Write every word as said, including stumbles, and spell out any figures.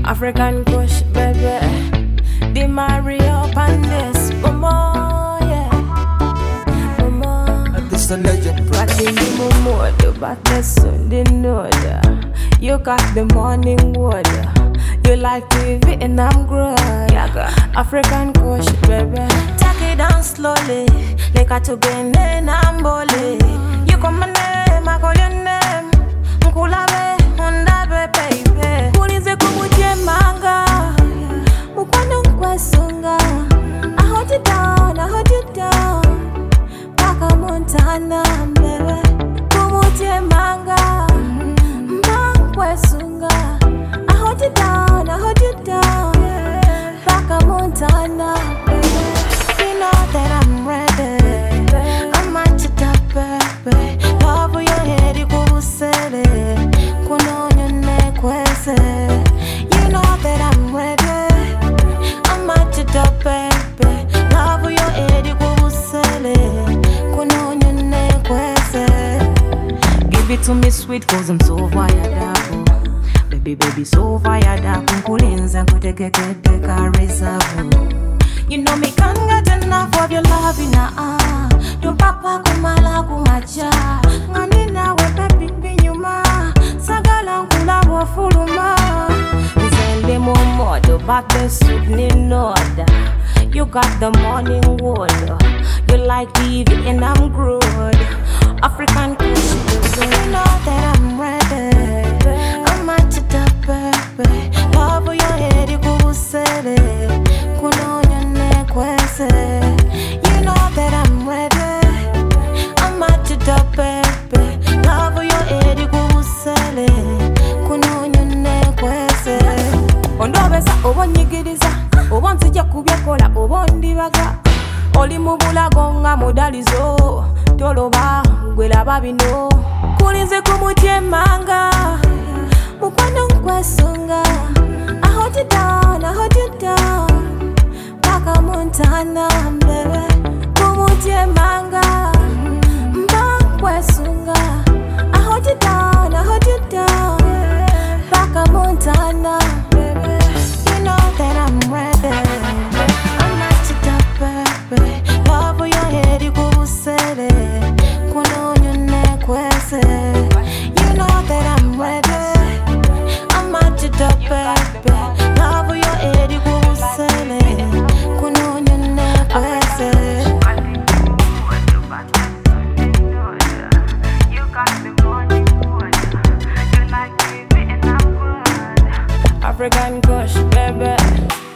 African Kush, baby. The Mario Pandes, Momo, yeah. Momo. This a legend. But the Momo, the butter Sunday noda. You got the morning water. You like the Vietnam grow. African Kush, baby. Take it down slowly. Like a to bend and I'm bully. You come my name, I call your name. Mkulabe, hundabe, baby. Kulize kumuje manga. Mukwano kwesunga. I hold you down, I hold you down. Paka Montana, baby. Kumuje manga. Mba kwesunga. I hold you down, I hold you down. Paka Montana, baby. You know that I'm ready. I'm at your top, baby. Love for your head, you go sell it. Kuno your neck, where's it? You know that I'm ready. I'm at your top, baby. Love for your head, you go sell it. Kuno your neck, where's it? Give it to me sweet, cause I'm so fired up. Baby, baby, so fired up. Kulinza kuteke kete karisabu. You know me can't get enough of your love in a ah. Don't papa kumala kumacha. Nganina we baby binyuma. Sagala nkula wa fuluma. Nzende momo do back the soup ni noda. You got the morning water. You like the Vietnam grood. African Kush, you know that I'm ready. I'm at your top, baby. Love for your head, you go sell it. Kuno you know that I'm ready. I'm at your top, baby. Love for your head, you go sell it. Kuno you neck, where's it? Ondo besa, obonyigiriza. Obonzi ya kubyekola, obondi baga. Oli mubula gonga modalizo. Toloba, gwela babino. Kulinze kumutye manga. Mukwano nkwesunga. I hold you down, I hold you down. Paka Montana, baby. Kumuje manga. Mba kwesunga. I hold you down, I hold you down. Paka Montana, baby. You know that I'm ready. I'm at your top, baby. Love for your head, you go sell it. Kuno your neck, where's it? You know that I'm ready. I'm at your top, baby. Love for your head, you go sell it. African Kush, baby.